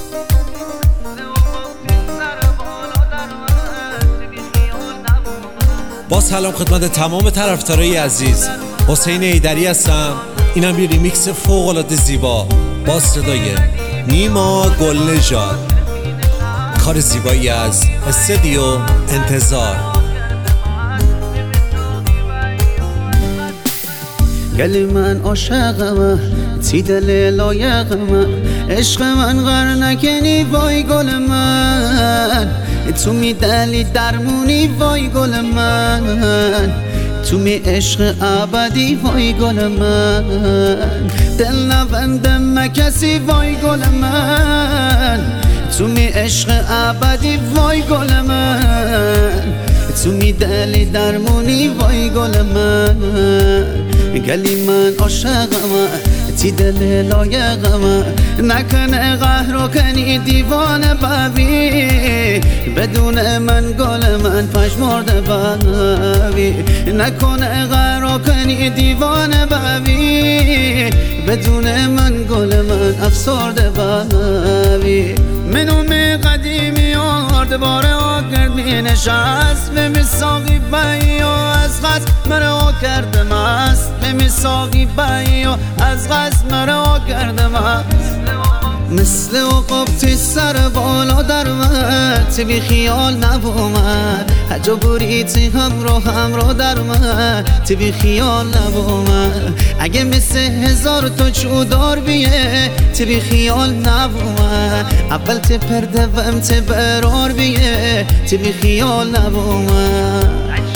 با سلام خدمت تمام طرفدارای عزیز، حسین ایدری هستم. اینم یه ریمیکس فوق‌العاده زیبا با صدای نیما گلنژاد، کار زیبایی از استودیو انتظار. گل من عاشقم، تی دل لایقم، عشق من غر نکنی وای گل من. تو می دلی درمونی وای گل من، تو می عشق ابدی وای گل من. دل نبندم کسی وای گل من، تو می عشق ابدی وای گل من. تو می دلی درمونی وای گل من. گلی من عاشقم، تی دل لایقم، نکنه قهر و کنی دیوانه ببی. بدون من گل من پشمرده ببی، نکنه قهر و کنی دیوانه ببی. بدون من گل من افسرده ببی. منو می قدیمی یارد باره آکرد می نشست، به میساقی بایی و از غصب مرا کرده مست. به میساقی بایی و از غصب مرا کرده مست. مثل عقابتی سر بالا در من، بی خیال نبومد هجا بوریتی همراه در من. بی خیال نبومد اگه مثل هزار تا چودار بیه. بی خیال نبومد اول تی پرده وم تی برار بیه. بی خیال نبومد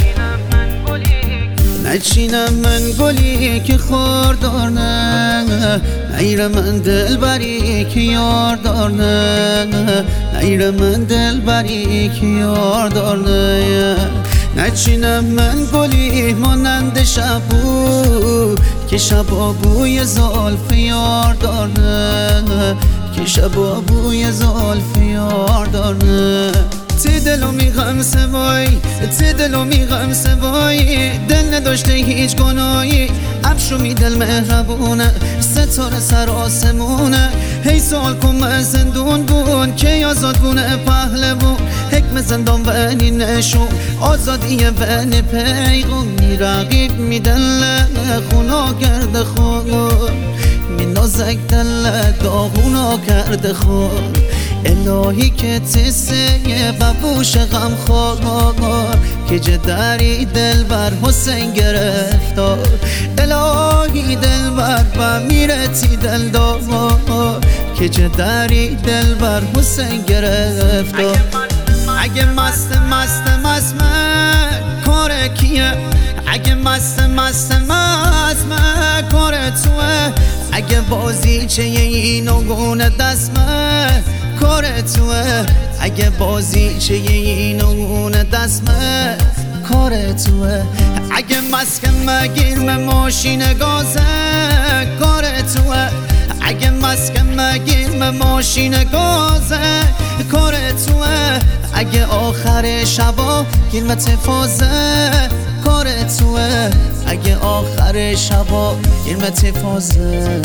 نچینم من گلی که خوردار نه، نیر من دل بری که یار دار نه. نیر من دل بری که یار دار نه. نچینم من گلی مانند شبو که شبا بوی زلف یار دار نه. که شبا بوی زلف یار دار نه. تی دلو میغم سوای، تی دلو میغم سوای. دل نداشته هیچ گناهی، ابشو می دل مهربونه، ستاره سر آسمونه. هی سوال کن من زندون بون که آزاد بونه پهلوون. حکم زندان ونی نشون آزادی ونی پیغونی. رقیب می دل خونا کرده خون، می نازک دل داغونا کرده خون. الهی که تسه ببوش غم خور، که جدری دل بر حسین گرفتار. الهی دل بر و میرتی دل دار، که جدری دل بر حسین گرفتار. اگه مست مست مست من کار کیه؟ اگه مست مست مست من کار توه؟ اگه بازی چه اینو گونه دست من کار توه؟ اگه بازی چه اینو گونه دست من کار توه؟ اگه مسکن مگیر ماشین گازه کار توه؟ اگه مسکن مگیر ماشین گازه کار توه؟ اگه آخر شبا گیرمت فازه کار توه؟ اگه آخر شبا گیرمت فازه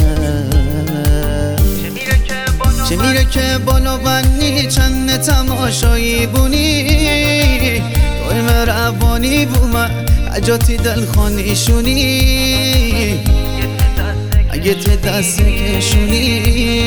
چه میره که بالا بندی چند تماشایی بونی. دایم روانی بومه عجاتی دل خانیشونی. اگه ته دست کشونی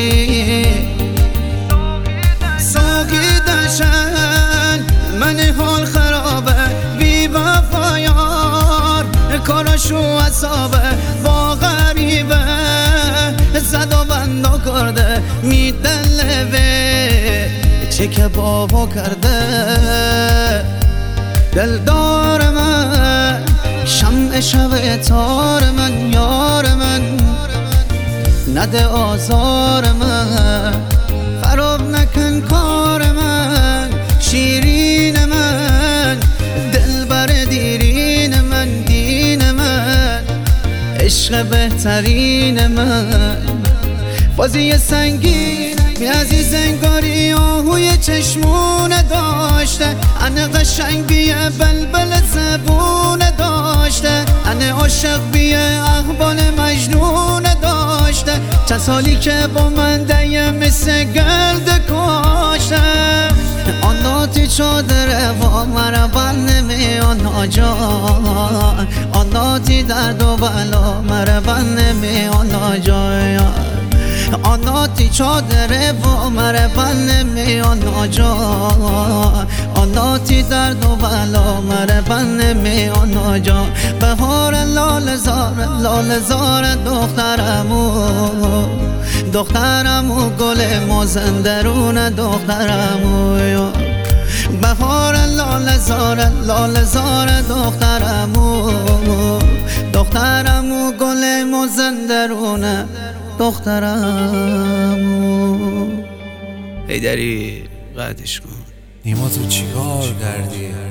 ساقی دشن من حال خرابه. بی وفایار کارشو عصابه با غریبه. زد و بندا کرده میدلوه چه که بابا کرده. دلدار من شمع شب تار من یار من. نده آزار من خراب نکن کار من. شیرین من دلبر دیرین من دین من. عشق بهترین من بازی سنگین بی عزیز انگاری آهوی چشمونه داشته، انه قشنگ بیه بلبل زبونه داشته، انه عاشق بیه اقبال مجنونه داشته، چند سالی که با من دیه مثل گرد کاشته. آناتی چادره و مربن نمی آنجا، آناتی درد و بلا مربن نمی آنجا، آناتی چادره و مربن نمی آنجا، آناتی درد و بلا مربن نمی آنجا. بهار لال زار دخترمو، دخترمو گل مازندرون دخترمو، بهار لال زار دخترمو، دخترمو گل مازندرون دخترمو. حیدری قطعش کن. نیما تو چیکار کردی؟